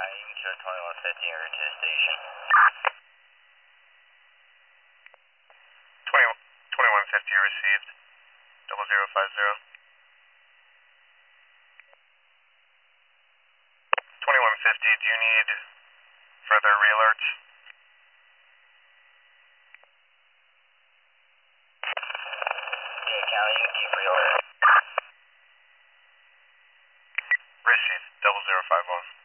you can show 2150 or to the station. 2150 received. 0050. 2150, do you need further re-alerts? Yeah, Callie, you can keep re-alert. Received. 0051.